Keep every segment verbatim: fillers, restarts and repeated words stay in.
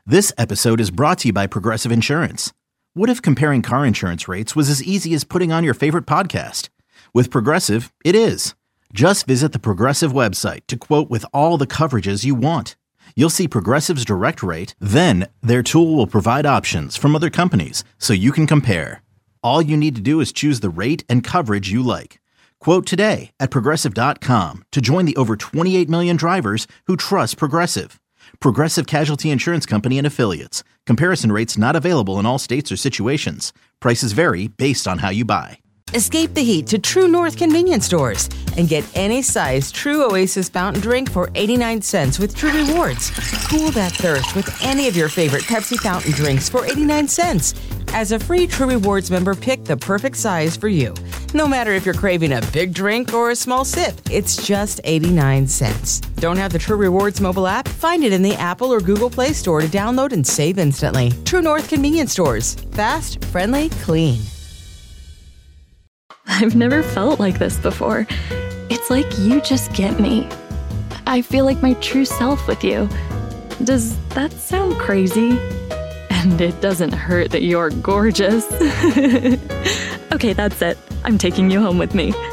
This episode is brought to you by Progressive Insurance. What if comparing car insurance rates was as easy as putting on your favorite podcast? With Progressive, it is. Just visit the Progressive website to quote with all the coverages you want. You'll see Progressive's direct rate, then their tool will provide options from other companies so you can compare. All you need to do is choose the rate and coverage you like. Quote today at progressive dot com to join the over twenty-eight million drivers who trust Progressive. Progressive Casualty Insurance Company and Affiliates. Comparison rates not available in all states or situations. Prices vary based on how you buy. Escape the heat to True North convenience stores and get any size True Oasis fountain drink for eighty-nine cents with True Rewards. Cool that thirst with any of your favorite Pepsi fountain drinks for eighty-nine cents. As a free True Rewards member, pick the perfect size for you. No matter if you're craving a big drink or a small sip, it's just eighty-nine cents. Don't have the True Rewards mobile app? Find it in the Apple or Google Play Store to download and save instantly. True North convenience stores. Fast, friendly, clean. I've never felt like this before. It's like you just get me. I feel like my true self with you. Does that sound crazy? And it doesn't hurt that you're gorgeous. Okay, that's it. I'm taking you home with me.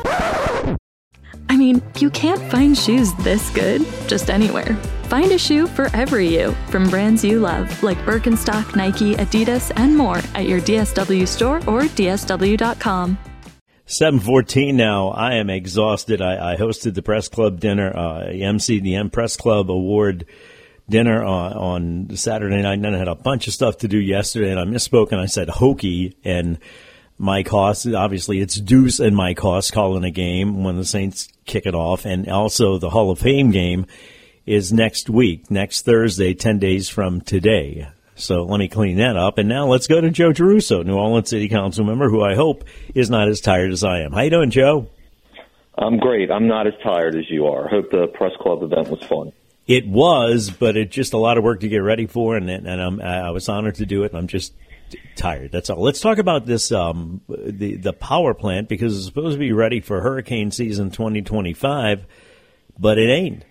I mean, you can't find shoes this good just anywhere. Find a shoe for every you, from brands you love, like Birkenstock, Nike, Adidas, and more at your D S W store or D S W dot com. seven fourteen now. I am exhausted. I, I hosted the press club dinner, uh, M C the M Press Club Award dinner on, on Saturday night, and then I had a bunch of stuff to do yesterday, and I misspoke, and I said Hokie, and Mike Hoss, obviously it's Deuce and Mike Hoss calling a game when the Saints kick it off, and also the Hall of Fame game is next week, next Thursday, ten days from today. So let me clean that up. And now let's go to Joe Giarrusso, New Orleans City Council member, who I hope is not as tired as I am. How you doing, Joe? I'm great. I'm not as tired as you are. I hope the press club event was fun. It was, but it's just a lot of work to get ready for, and and I'm, I was honored to do it, and I'm just tired. That's all. Let's talk about this, um, the, the power plant, because it's supposed to be ready for hurricane season twenty twenty-five, but it ain't.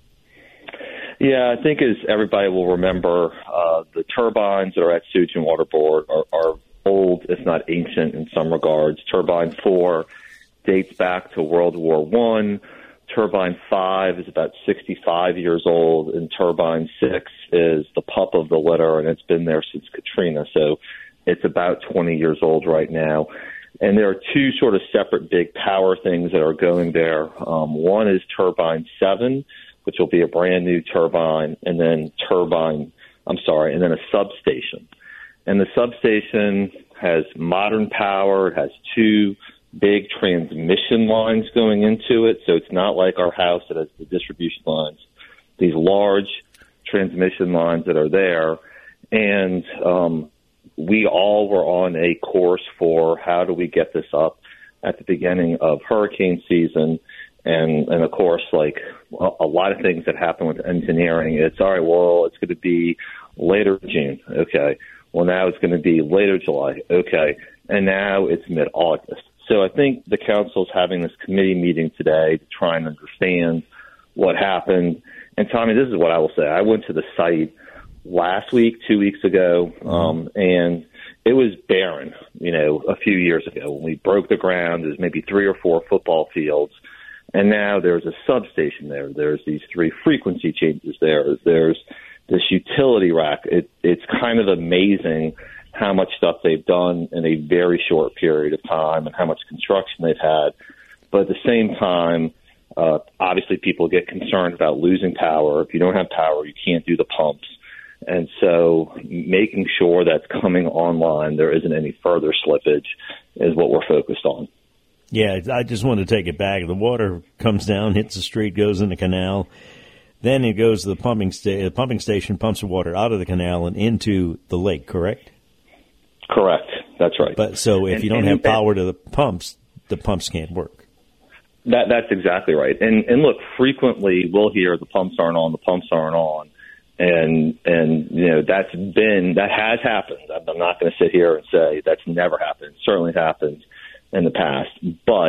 Yeah, I think as everybody will remember, uh, the turbines that are at Sewage and Water Board are, are old, if not ancient in some regards. Turbine four dates back to World War One. Turbine five is about sixty-five years old, and Turbine six is the pup of the litter, and it's been there since Katrina. So it's about twenty years old right now. And there are two sort of separate big power things that are going there. Um, one is Turbine seven, which will be a brand new turbine, and then turbine, I'm sorry, and then a substation. And the substation has modern power. It has two big transmission lines going into it. So it's not like our house that has the distribution lines, these large transmission lines that are there. And um, we all were on a course for how do we get this up at the beginning of hurricane season. And, and of course, like a, a lot of things that happen with engineering, it's all right, well, it's going to be later June. Okay. Well, now it's going to be later July. Okay. And now it's mid-August. So I think the council's having this committee meeting today to try and understand what happened. And Tommy, this is what I will say. I went to the site last week, two weeks ago, um, and it was barren, you know, a few years ago. When we broke the ground, there's maybe three or four football fields. And now there's a substation there. There's these three frequency changes there. There's this utility rack. It, it's kind of amazing how much stuff they've done in a very short period of time and how much construction they've had. But at the same time, uh, obviously people get concerned about losing power. If you don't have power, you can't do the pumps. And so making sure that's coming online, there isn't any further slippage, is what we're focused on. Yeah, I just want to take it back. The water comes down, hits the street, goes in the canal. Then it goes to the pumping sta- the pumping station, pumps the water out of the canal and into the lake, correct? Correct. That's right. But so if and, you don't and, have power to the pumps, the pumps can't work. That That's exactly right. And, and look, frequently we'll hear the pumps aren't on, the pumps aren't on. And, and you know, that's been, that has happened. I'm not going to sit here and say that's never happened. It certainly happened in the past. But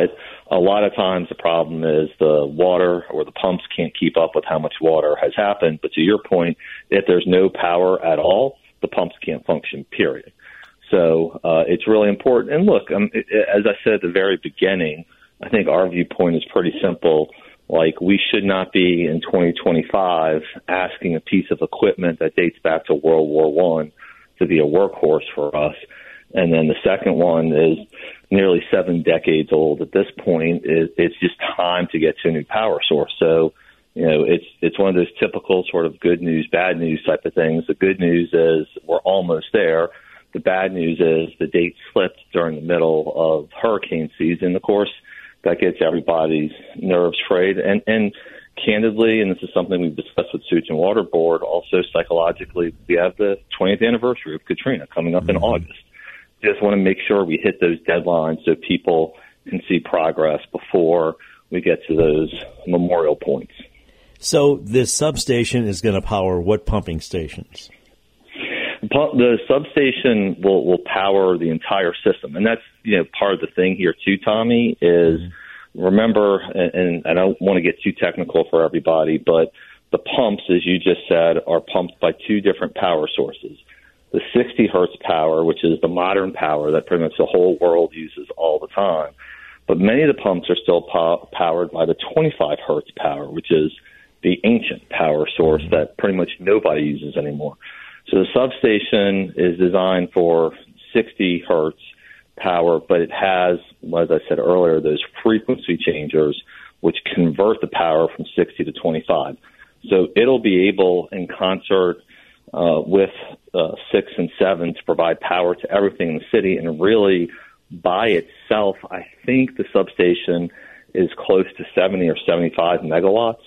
A lot of times the problem is the water or the pumps can't keep up with how much water has happened. But to your point, if there's no power at all, the pumps can't function, period. So uh, it's really important. And look, um, it, as I said at the very beginning, I think our viewpoint is pretty simple. Like, we should not be in twenty twenty-five asking a piece of equipment that dates back to World War One to be a workhorse for us. And then the second one is nearly seven decades old at this point. It, it's just time to get to a new power source. So, you know, it's it's one of those typical sort of good news, bad news type of things. The good news is we're almost there. The bad news is the date slipped during the middle of hurricane season. Of course, that gets everybody's nerves frayed. And, and candidly, and this is something we've discussed with Sewage and Water Board, also psychologically, we have the twentieth anniversary of Katrina coming up in mm-hmm. August. Just want to make sure we hit those deadlines so people can see progress before we get to those memorial points. So this substation is going to power what pumping stations? The substation will, will power the entire system. And that's, you know, part of the thing here too, Tommy, is mm-hmm. remember, and, and I don't want to get too technical for everybody, but the pumps, as you just said, are pumped by two different power sources. The sixty hertz power, which is the modern power that pretty much the whole world uses all the time. But many of the pumps are still po- powered by the twenty-five hertz power, which is the ancient power source that pretty much nobody uses anymore. So the substation is designed for sixty hertz power, but it has, as I said earlier, those frequency changers which convert the power from sixty to twenty-five. So it'll be able, in concert uh, with uh, six and seven, to provide power to everything in the city. And really, by itself, I think the substation is close to seventy or seventy-five megawatts.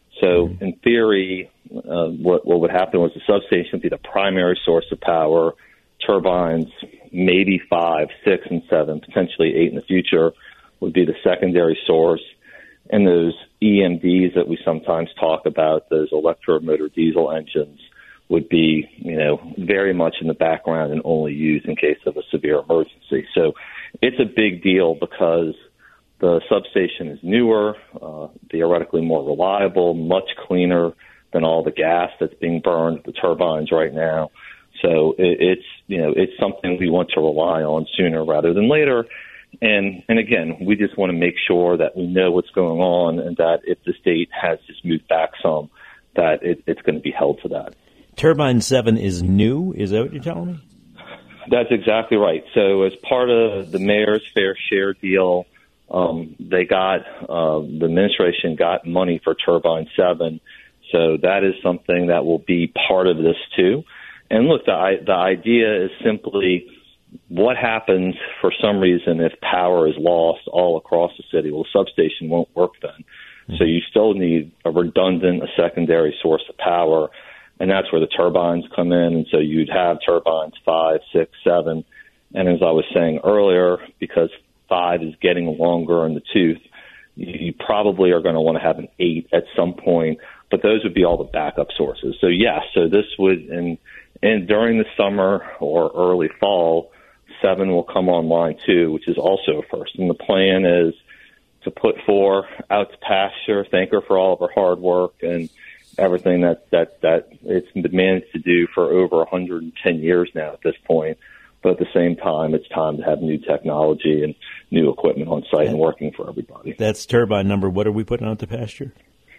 So in theory, uh, what, what would happen was the substation would be the primary source of power. Turbines, maybe five, six, and seven, potentially eight in the future, would be the secondary source. And those E M Ds that we sometimes talk about, those electromotor diesel engines, would be, you know, very much in the background and only used in case of a severe emergency. So it's a big deal because the substation is newer, uh, theoretically more reliable, much cleaner than all the gas that's being burned at the turbines right now. So it, it's, you know, it's something we want to rely on sooner rather than later. And, and again, we just want to make sure that we know what's going on and that if the state has just moved back some, that it, it's going to be held to that. Turbine seven is new? Is that what you're telling me? That's exactly right. So as part of the mayor's fair share deal, um, they got, uh, the administration got money for Turbine seven. So that is something that will be part of this too. And look, the, the idea is simply what happens for some reason if power is lost all across the city. Well, the substation won't work then. Mm-hmm. So you still need a redundant, a secondary source of power. And that's where the turbines come in. And so you'd have turbines five, six, seven. And as I was saying earlier, because five is getting longer in the tooth, you, you probably are going to want to have an eight at some point. But those would be all the backup sources. So, yes, so this would, and, and during the summer or early fall, seven will come online too, which is also a first. And the plan is to put four out to pasture, thank her for all of her hard work and everything that, that, that it's been managed to do for over one hundred ten years now at this point. But at the same time, it's time to have new technology and new equipment on site and working for everybody. That's turbine number. What are we putting out to pasture?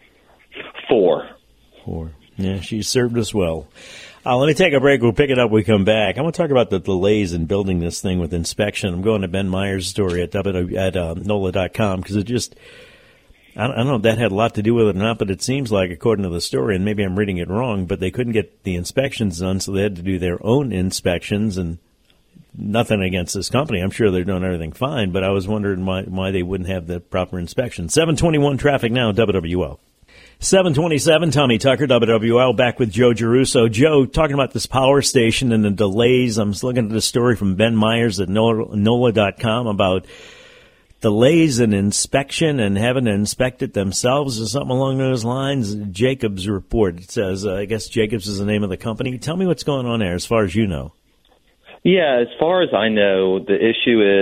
Four. Four. Yeah, she served us well. Uh, let me take a break. We'll pick it up when we come back. I want to talk about the delays in building this thing with inspection. I'm going to Ben Myers' story at, w, at uh, N O L A dot com because it just, I don't, I don't know if that had a lot to do with it or not, but it seems like, according to the story, and maybe I'm reading it wrong, but they couldn't get the inspections done, so they had to do their own inspections, and nothing against this company. I'm sure they're doing everything fine, but I was wondering why, why they wouldn't have the proper inspection. seven twenty-one traffic now, W W L. seven twenty-seven, Tommy Tucker, W W L, back with Joe Giarrusso. Joe, talking about this power station and the delays. I'm just looking at the story from Ben Myers at N O L A dot com about delays in inspection and having to inspect it themselves or something along those lines. Jacobs report, it says, uh, I guess Jacobs is the name of the company. Tell me what's going on there as far as you know. Yeah, as far as I know, the issue is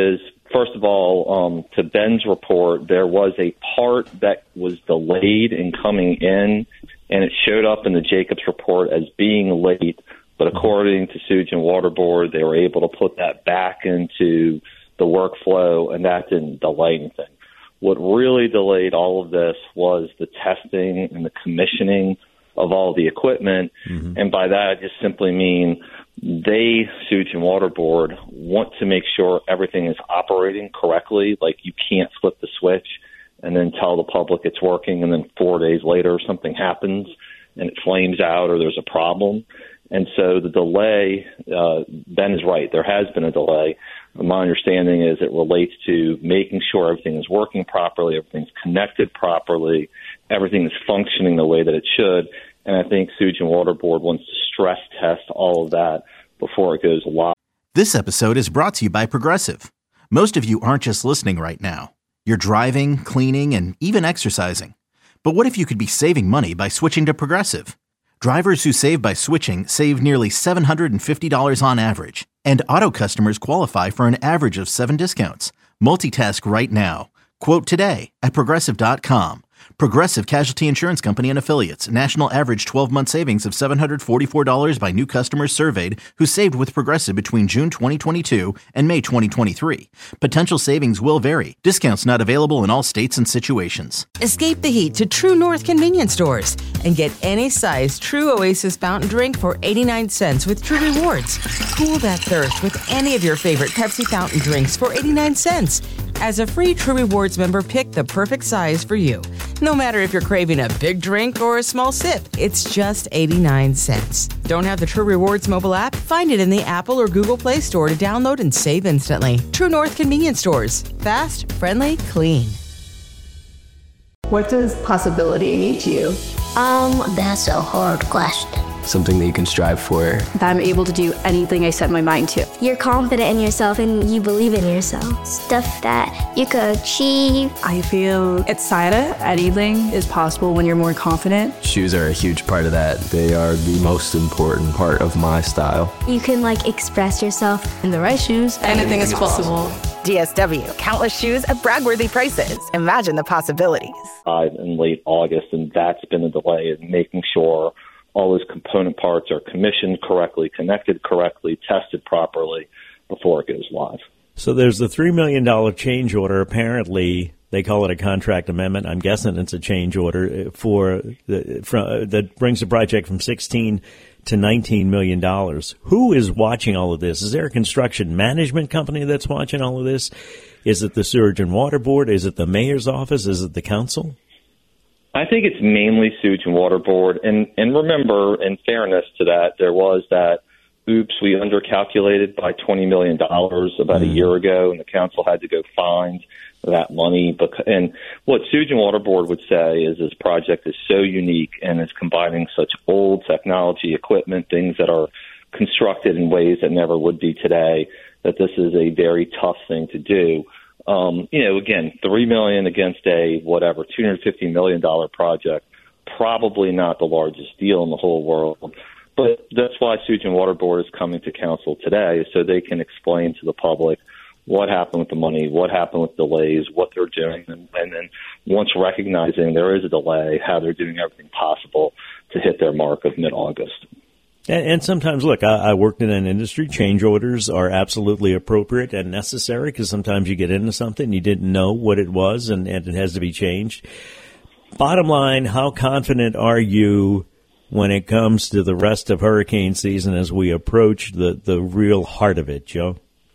first of all, um, to Ben's report, there was a part that was delayed in coming in, and it showed up in the Jacobs report as being late. But according to Sewage and Water Board, they were able to put that back into the workflow, and that didn't delay anything. What really delayed all of this was the testing and the commissioning of all the equipment. Mm-hmm. And by that, I just simply mean they, Sewage and Water Board, want to make sure everything is operating correctly. Like, you can't flip the switch and then tell the public it's working, and then four days later something happens and it flames out or there's a problem. And so the delay, uh, Ben is right, there has been a delay. My understanding is it relates to making sure everything is working properly, everything's connected properly, everything is functioning the way that it should. And I think Sewage and Water Board wants to stress test all of that before it goes live. This episode is brought to you by Progressive. Most of you aren't just listening right now. You're driving, cleaning, and even exercising. But what if you could be saving money by switching to Progressive? Drivers who save by switching save nearly seven hundred fifty dollars on average. And auto customers qualify for an average of seven discounts. Multitask right now. Quote today at Progressive dot com. Progressive Casualty Insurance Company and Affiliates. National average twelve-month savings of seven hundred forty-four dollars by new customers surveyed who saved with Progressive between June twenty twenty-two and May twenty twenty-three. Potential savings will vary. Discounts not available in all states and situations. Escape the heat to True North convenience stores and get any size True Oasis fountain drink for eighty-nine cents with True Rewards. Cool that thirst with any of your favorite Pepsi fountain drinks for eighty-nine cents. As a free True Rewards member, pick the perfect size for you. No matter if you're craving a big drink or a small sip, it's just eighty-nine cents. Don't have the True Rewards mobile app? Find it in the Apple or Google Play Store to download and save instantly. True North convenience stores. Fast, friendly, clean. What does possibility mean to you? Um, that's a hard question. Something that you can strive for. That I'm able to do anything I set my mind to. You're confident in yourself and you believe in yourself. Stuff that you could achieve. I feel excited. Anything is possible when you're more confident. Shoes are a huge part of that. They are the most important part of my style. You can, like, express yourself. In the right shoes, anything, anything is possible. possible. D S W, countless shoes at brag-worthy prices. Imagine the possibilities. Uh, in late August, and that's been a delay in making sure all those component parts are commissioned correctly, connected correctly, tested properly before it goes live. So there's the three million dollars change order. Apparently, they call it a contract amendment. I'm guessing it's a change order for the, from, that brings the project from sixteen to nineteen million dollars. Who is watching all of this? Is there a construction management company that's watching all of this? Is it the Sewage and Water Board? Is it the mayor's office? Is it the council? I think it's mainly Sewage and Water Board. And, and remember, in fairness to that, there was that, oops, we undercalculated by twenty million dollars about mm. a year ago, and the council had to go find that money. And what Sewage and Water Board would say is this project is so unique and is combining such old technology, equipment, things that are constructed in ways that never would be today, that this is a very tough thing to do. Um, you know, again, three million dollars against a, whatever, two hundred fifty million dollars project, probably not the largest deal in the whole world. But that's why Sewage and Water Board is coming to council today, so they can explain to the public what happened with the money, what happened with delays, what they're doing, and, and then once recognizing there is a delay, how they're doing everything possible to hit their mark of mid-August. And, and sometimes, look, I, I worked in an industry. Change orders are absolutely appropriate and necessary because sometimes you get into something, you didn't know what it was, and, and it has to be changed. Bottom line, how confident are you when it comes to the rest of hurricane season as we approach the, the real heart of it, Joe?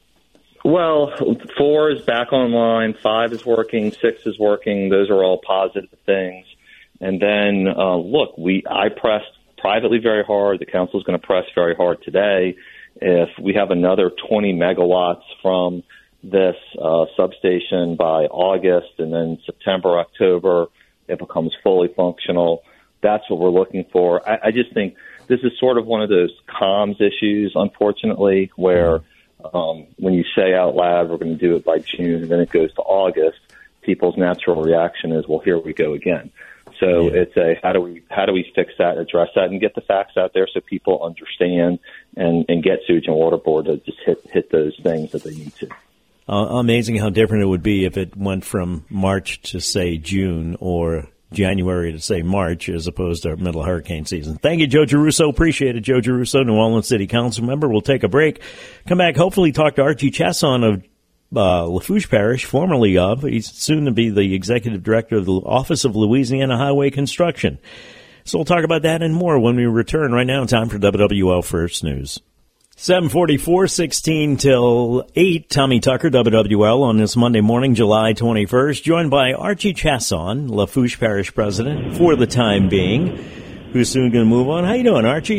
Well, four is back online, five is working, six is working. Those are all positive things. And then, uh, look, we I pressed privately very hard. The council is going to press very hard today. If we have another twenty megawatts from this uh, substation by August, and then September, October, it becomes fully functional. That's what we're looking for. I, I just think this is sort of one of those comms issues, unfortunately, where um, when you say out loud, we're going to do it by June, and then it goes to August, people's natural reaction is, well, here we go again. So yeah. it's a how do we how do we fix that, address that, and get the facts out there so people understand and, and get Sewage and Water Board to just hit hit those things that they need to. Uh, amazing how different it would be if it went from March to, say, June or January to, say, March as opposed to middle of hurricane season. Thank you, Joe Giarrusso. Appreciate it, Joe Giarrusso, New Orleans City Council member. We'll take a break. Come back, hopefully talk to Archie Chasson of uh, Lafourche Parish, formerly of. He's soon to be the executive director of the Office of Louisiana Highway Construction. So we'll talk about that and more when we return. Right now, time for W W L First News. seven forty-four, sixteen till eight. Tommy Tucker, W W L, on this Monday morning, July twenty-first, joined by Archie Chasson, Lafourche Parish president, for the time being, who's soon going to move on. How you doing, Archie?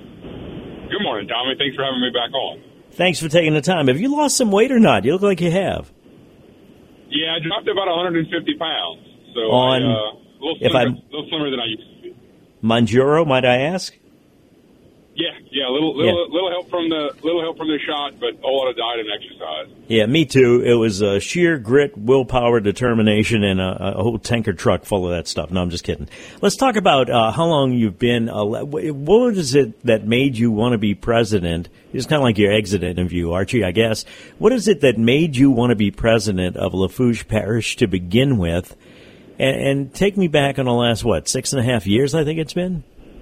Good morning, Tommy. Thanks for having me back on. Thanks for taking the time. Have you lost some weight or not? You look like you have. Yeah, I dropped about one hundred fifty pounds. So on, I, uh, a little if slimmer, I'm, a little slimmer than I used to be. Manjuro, might I ask? Yeah, yeah, a little, little, yeah. little help from the, little help from the shot, but a whole lot of diet and exercise. Yeah, me too. It was uh, sheer grit, willpower, determination, and a, a whole tanker truck full of that stuff. No, I'm just kidding. Let's talk about uh, how long you've been. Uh, what is it that made you want to be president? It's kind of like your exit interview, Archie, I guess. What is it that made you want to be president of Lafourche Parish to begin with? And, and take me back on the last, what, six and a half years, I think it's been?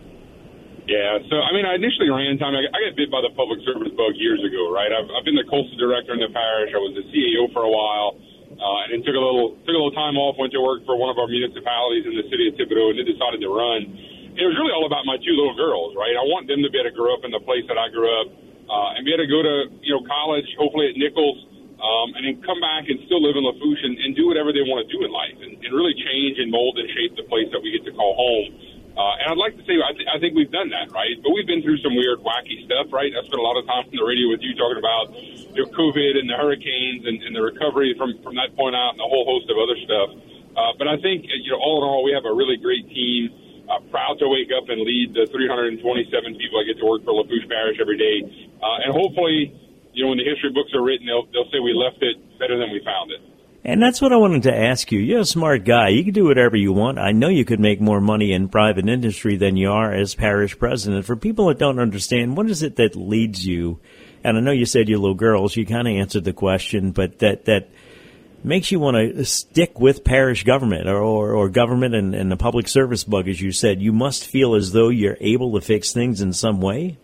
Yeah, so, I mean, I initially ran time. I got bit by the public service bug years ago, right? I've, I've been the coastal director in the parish. I was the C A O for a while, uh, and then took a little took a little time off, went to work for one of our municipalities in the city of Thibodaux, and then decided to run. And it was really all about my two little girls, right? I want them to be able to grow up in the place that I grew up, uh, and be able to go to, you know, college, hopefully at Nichols, um, and then come back and still live in Lafourche and, and do whatever they want to do in life, and, and really change and mold and shape the place that we get to call home. Uh, and I'd like to say I, th- I think we've done that, right? But we've been through some weird, wacky stuff, right? I spent a lot of time on the radio with you talking about, you know, COVID and the hurricanes and, and the recovery from, from that point out and a whole host of other stuff. Uh, but I think, you know, all in all, we have a really great team, uh, proud to wake up and lead the three hundred twenty-seven people that get to work for Lafourche Parish every day. Uh, and hopefully, you know, when the history books are written, they'll, they'll say we left it better than we found it. And that's what I wanted to ask you. You're a smart guy. You can do whatever you want. I know you could make more money in private industry than you are as parish president. For people that don't understand, what is it that leads you? And I know you said your little girls. You kind of answered the question, but that that makes you want to stick with parish government or, or, or government and, and the public service bug, as you said. You must feel as though you're able to fix things in some way.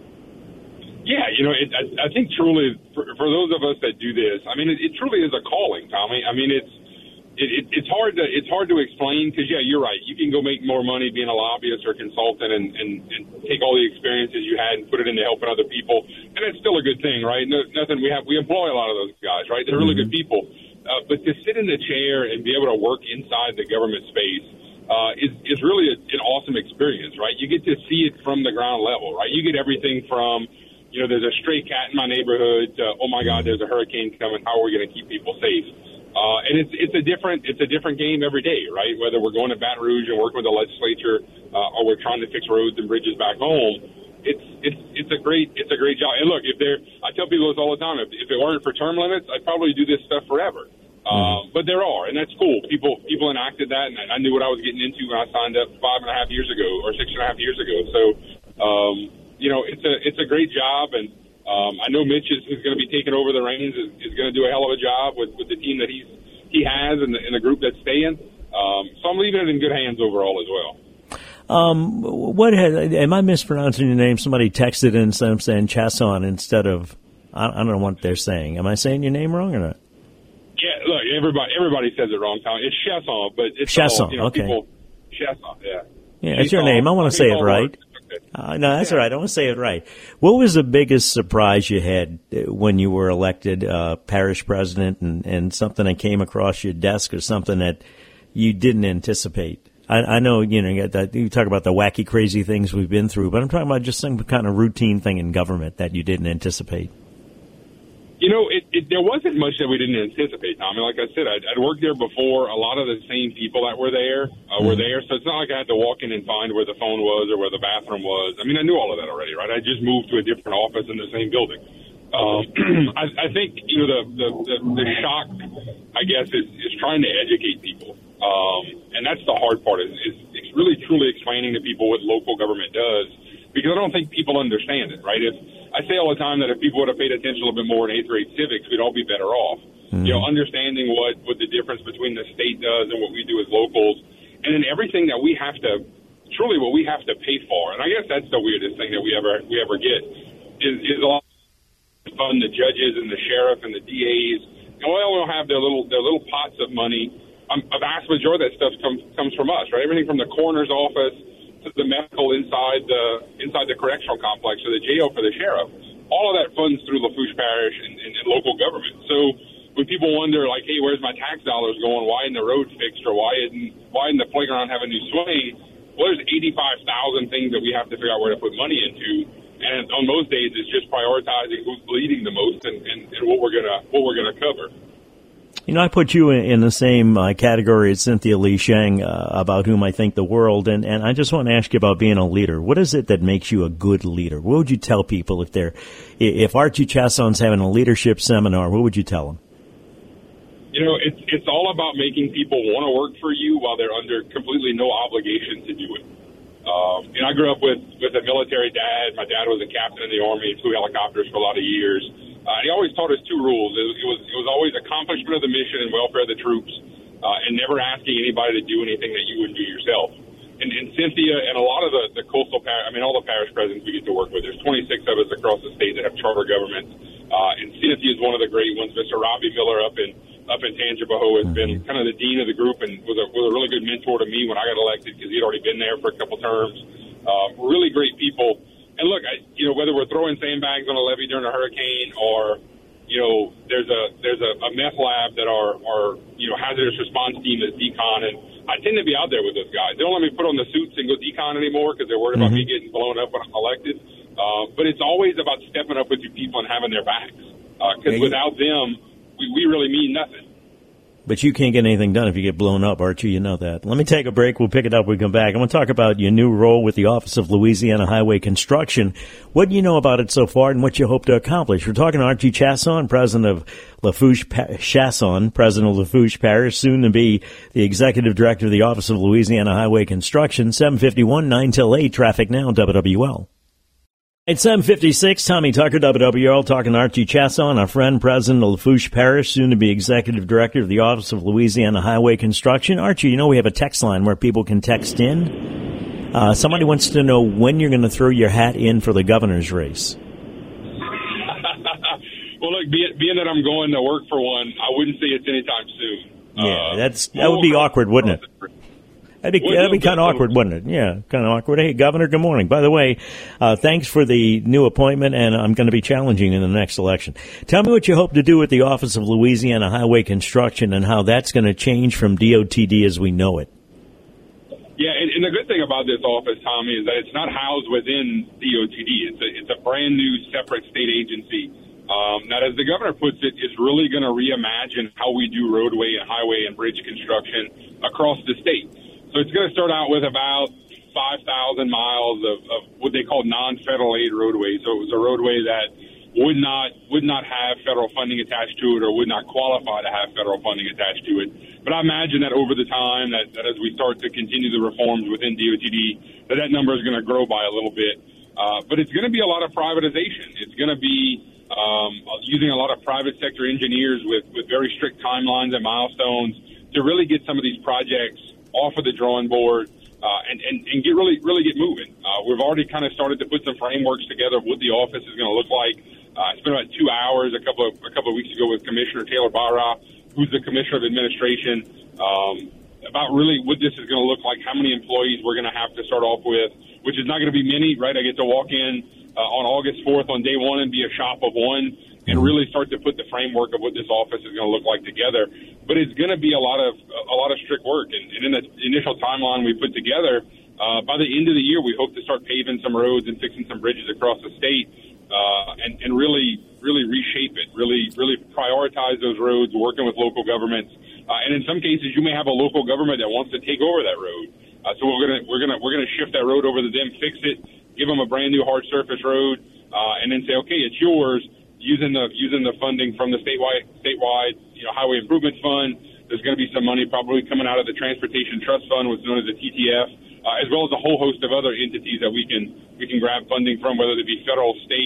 Yeah, you know, it, I, I think truly for, for those of us that do this, I mean, it, it truly is a calling, Tommy. I mean, it's it, it, it's hard to it's hard to explain because, yeah, you're right. You can go make more money being a lobbyist or a consultant and, and, and take all the experiences you had and put it into helping other people, and that's still a good thing, right? No, nothing. We have we employ a lot of those guys, right? They're really mm-hmm. good people, uh, but to sit in the chair and be able to work inside the government space uh, is is really a, an awesome experience, right? You get to see it from the ground level, right? You get everything from, you know, there's a stray cat in my neighborhood. Uh, oh my God, there's a hurricane coming. How are we going to keep people safe? Uh, and it's it's a different it's a different game every day, right? Whether we're going to Baton Rouge and working with the legislature, uh, or we're trying to fix roads and bridges back home, it's it's it's a great it's a great job. And look, if there, I tell people this all the time. If, if it weren't for term limits, I'd probably do this stuff forever. Um, but there are, and that's cool. People people enacted that, and I knew what I was getting into when I signed up five and a half years ago or six and a half years ago. So. Um, You know, it's a it's a great job, and um, I know Mitch is, is going to be taking over the reins. is, is going to do a hell of a job with, with the team that he's he has and the, and the group that's staying. Um, so I'm leaving it in good hands overall as well. Um, what had, am I mispronouncing your name? Somebody texted in saying, saying Chasson instead of I, I don't know what they're saying. Am I saying your name wrong or not? Yeah, look, everybody everybody says it wrong, Tom. It's Chasson, but it's Chasson. All, you know, okay. People, Chasson, yeah. Yeah, it's your name. I want to say it right. Uh, no, that's yeah. all right. I want to say it right. What was the biggest surprise you had when you were elected uh, parish president, and, and something that came across your desk or something that you didn't anticipate? I, I know, you know, you, that, you talk about the wacky, crazy things we've been through, but I'm talking about just some kind of routine thing in government that you didn't anticipate. You know, it, it, there wasn't much that we didn't anticipate, Tommy. Like I said, I'd, I'd worked there before. A lot of the same people that were there uh, were there. So it's not like I had to walk in and find where the phone was or where the bathroom was. I mean, I knew all of that already, right? I just moved to a different office in the same building. Um, I, I think, you know, the, the, the, the shock, I guess, is, is trying to educate people. Um, and that's the hard part, is, is it's really truly explaining to people what local government does, because I don't think people understand it, right? If I say all the time that if people would have paid attention a little bit more in eighth grade civics, we'd all be better off. Mm-hmm. You know, understanding what, what the difference between the state does and what we do as locals, and then everything that we have to, truly what we have to pay for. And I guess that's the weirdest thing that we ever we ever get is, is a lot of fun, the judges and the sheriff and the D As. And well, they'll have their little their little pots of money. Um, a vast majority of that stuff comes comes from us, right? Everything from the coroner's office to the medical inside the inside the correctional complex or the jail for the sheriff. All of that funds through Lafourche Parish and, and, and local government. So when people wonder, like, hey, where's my tax dollars going? Why isn't the road fixed? Or why isn't why isn't the playground have a new swing? Well, there's eighty-five thousand things that we have to figure out where to put money into. And on most days, it's just prioritizing who's bleeding the most and, and, and what we're gonna what we're gonna cover. You know, I put you in the same uh, category as Cynthia Lee Shang, uh, about whom I think the world, and, and I just want to ask you about being a leader. What is it that makes you a good leader? What would you tell people if they're, if Archie Chasson's having a leadership seminar, what would you tell them? You know, it's it's all about making people want to work for you while they're under completely no obligation to do it. Um, you know, I grew up with, with a military dad. My dad was a captain in the Army, flew helicopters for a lot of years. Uh, he always taught us two rules. It, it was it was always accomplishment of the mission and welfare of the troops, uh, and never asking anybody to do anything that you wouldn't do yourself. And, and Cynthia and a lot of the, the coastal parish, I mean, all the parish presidents we get to work with, there's twenty-six of us across the state that have charter governments, uh, and Cynthia is one of the great ones. Mister Robbie Miller up in up in Tangipahoa has been kind of the dean of the group and was a, was a really good mentor to me when I got elected because he'd already been there for a couple terms. Uh, really great people. And look, I, you know, whether we're throwing sandbags on a levee during a hurricane or, you know, there's a there's a, a meth lab that our, our, you know, hazardous response team is decon, and I tend to be out there with those guys. They don't let me put on the suits and go decon anymore because they're worried mm-hmm. about me getting blown up when I'm elected. Uh, but it's always about stepping up with your people and having their backs. Because uh, without them, we, we really mean nothing. But you can't get anything done if you get blown up, Archie. You know that. Let me take a break. We'll pick it up when we come back. I want to talk about your new role with the Office of Louisiana Highway Construction. What do you know about it so far and what you hope to accomplish? We're talking to Archie Chasson, president of Lafourche pa- Chasson, president of Lafourche Parish, soon to be the executive director of the Office of Louisiana Highway Construction. seven fifty-one, nine till eight, traffic now, W W L. It's seven fifty-six, Tommy Tucker, W W L, talking to Archie Chasson, our friend, president of Lafourche Parish, soon to be executive director of the Office of Louisiana Highway Construction. Archie, you know we have a text line where people can text in. Uh, somebody wants to know when you're going to throw your hat in for the governor's race. Well, look, being, being that I'm going to work for one, I wouldn't say it's anytime soon. Yeah, uh, that's that would be awkward, wouldn't it? That'd be, that'd be kind of awkward, wouldn't it? Yeah, kind of awkward. Hey, Governor, good morning. By the way, uh, thanks for the new appointment, and I'm going to be challenging in the next election. Tell me what you hope to do with the Office of Louisiana Highway Construction and how that's going to change from D O T D as we know it. Yeah, and, and the good thing about this office, Tommy, is that it's not housed within D O T D. It's a, it's a brand new separate state agency. Um, now, as the governor puts it, it's really going to reimagine how we do roadway and highway and bridge construction across the state. So it's going to start out with about five thousand miles of, of what they call non-federal aid roadways. So it was a roadway that would not would not have federal funding attached to it or would not qualify to have federal funding attached to it. But I imagine that over the time, that, that as we start to continue the reforms within D O T D, that that number is going to grow by a little bit. Uh, but it's going to be a lot of privatization. It's going to be um, using a lot of private sector engineers with, with very strict timelines and milestones to really get some of these projects off of the drawing board uh, and, and, and get really really get moving. Uh, we've already kind of started to put some frameworks together of what the office is going to look like. Uh, I spent about two hours a couple of a couple of weeks ago with Commissioner Taylor Barra, who's the Commissioner of Administration, um, about really what this is going to look like, how many employees we're going to have to start off with, which is not going to be many, right? I get to walk in uh, on August fourth on day one and be a shop of one and really start to put the framework of what this office is going to look like together. But it's going to be a lot of a lot of strict work. And, and in the initial timeline we put together, uh, by the end of the year, we hope to start paving some roads and fixing some bridges across the state uh, and, and really, really reshape it, really, really prioritize those roads, working with local governments. Uh, and in some cases, you may have a local government that wants to take over that road. Uh, so we're gonna we're gonna we're gonna shift that road over to them, fix it, give them a brand new hard surface road, uh, and then say, okay, it's yours. Using the using the funding from the statewide statewide you know highway improvement fund, there's going to be some money probably coming out of the Transportation Trust Fund, what's known as the T T F, uh, as well as a whole host of other entities that we can we can grab funding from, whether it be federal, state,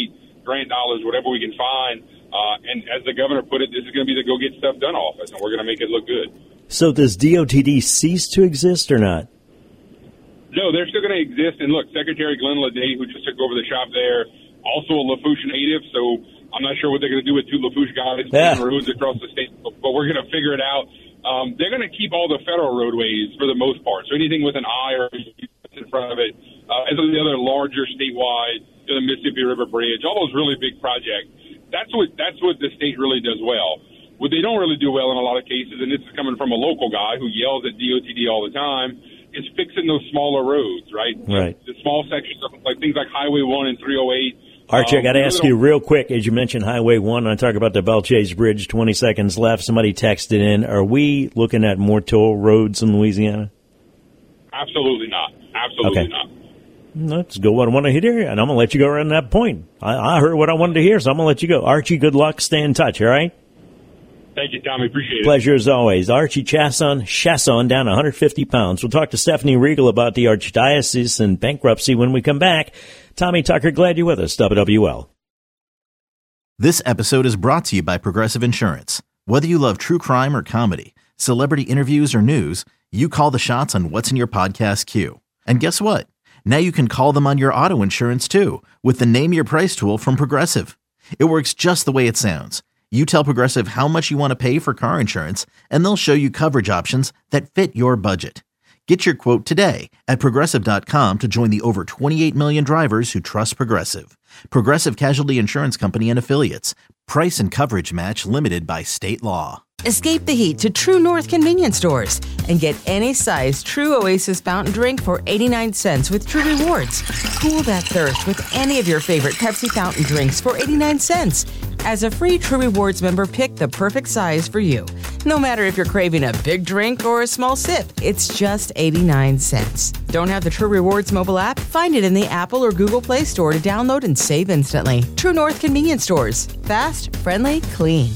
grant dollars, whatever we can find. Uh, and as the governor put it, this is going to be the go get stuff done office, and we're going to make it look good. So does D O T D cease to exist or not? No, they're still going to exist. And look, Secretary Glenn Ledet, who just took over the shop there, also a Lafourche native, so I'm not sure what they're going to do with two Lafourche guys yeah. on roads across the state, but, but we're going to figure it out. Um, they're going to keep all the federal roadways for the most part, so anything with an I or in front of it, uh, as of the other larger statewide, the Mississippi River Bridge, all those really big projects. That's what that's what the state really does well. What they don't really do well in a lot of cases, and this is coming from a local guy who yells at D O T D all the time, is fixing those smaller roads, right? Right. The small sections, of, like things like Highway one and three oh eight. Archie, um, I got to ask you real quick, as you mentioned Highway one, and I talk about the Belchase Bridge, twenty seconds left. Somebody texted in, are we looking at more toll roads in Louisiana? Absolutely not. Absolutely okay. not. Let's go what I want to hear, and I'm going to let you go around that point. I, I heard what I wanted to hear, so I'm going to let you go. Archie, good luck. Stay in touch, all right? Thank you, Tommy. Appreciate it. Pleasure as always. Archie Chasson, Chasson, down one hundred fifty pounds. We'll talk to Stephanie Regal about the Archdiocese and bankruptcy when we come back. Tommy Tucker, glad you're with us. W W L. This episode is brought to you by Progressive Insurance. Whether you love true crime or comedy, celebrity interviews or news, you call the shots on what's in your podcast queue. And guess what? Now you can call them on your auto insurance too with the Name Your Price tool from Progressive. It works just the way it sounds. You tell Progressive how much you want to pay for car insurance, and they'll show you coverage options that fit your budget. Get your quote today at Progressive dot com to join the over twenty-eight million drivers who trust Progressive. Progressive Casualty Insurance Company and Affiliates. Price and coverage match limited by state law. Escape the heat to True North convenience stores and get any size True Oasis fountain drink for eighty-nine cents with True Rewards. Cool that thirst with any of your favorite Pepsi fountain drinks for eighty-nine cents. As a free True Rewards member, pick the perfect size for you. No matter if you're craving a big drink or a small sip, it's just eighty-nine cents. Don't have the True Rewards mobile app? Find it in the Apple or Google Play Store to download and save instantly. True North convenience stores. Fast, friendly, clean.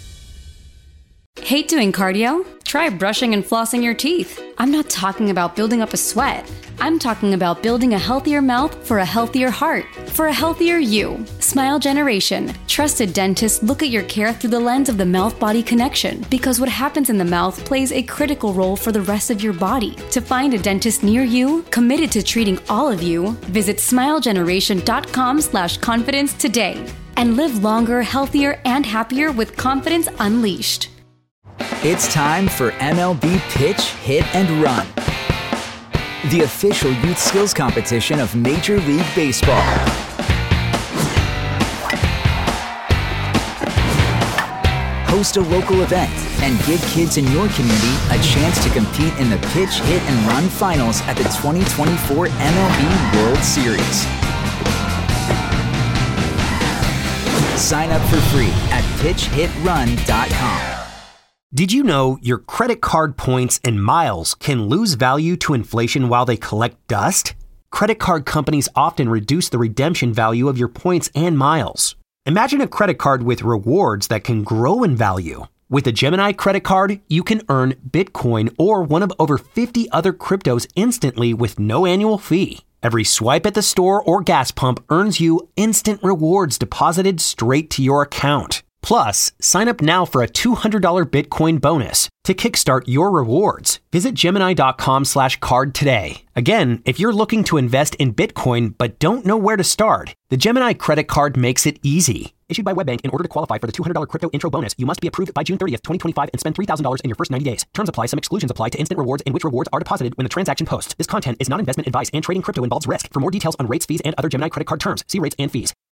Hate doing cardio? Try brushing and flossing your teeth. I'm not talking about building up a sweat. I'm talking about building a healthier mouth for a healthier heart, for a healthier you. Smile Generation. Trusted dentists look at your care through the lens of the mouth-body connection, because what happens in the mouth plays a critical role for the rest of your body. To find a dentist near you, committed to treating all of you, visit smilegeneration.com slash confidence today. And live longer, healthier, and happier with confidence unleashed. It's time for M L B Pitch, Hit, and Run, the official youth skills competition of Major League Baseball. Host a local event and give kids in your community a chance to compete in the Pitch, Hit, and Run finals at the twenty twenty-four M L B World Series. Sign up for free at pitch hit run dot com. Did you know your credit card points and miles can lose value to inflation while they collect dust? Credit card companies often reduce the redemption value of your points and miles. Imagine a credit card with rewards that can grow in value. With a Gemini credit card, you can earn Bitcoin or one of over fifty other cryptos instantly with no annual fee. Every swipe at the store or gas pump earns you instant rewards deposited straight to your account. Plus, sign up now for a two hundred dollars Bitcoin bonus. To kickstart your rewards, visit Gemini.com slash card today. Again, if you're looking to invest in Bitcoin but don't know where to start, the Gemini credit card makes it easy. Issued by WebBank, in order to qualify for the two hundred dollars crypto intro bonus, you must be approved by June thirtieth, twenty twenty-five and spend three thousand dollars in your first ninety days. Terms apply. Some exclusions apply to instant rewards in which rewards are deposited when the transaction posts. This content is not investment advice and trading crypto involves risk. For more details on rates, fees, and other Gemini credit card terms, see rates and fees.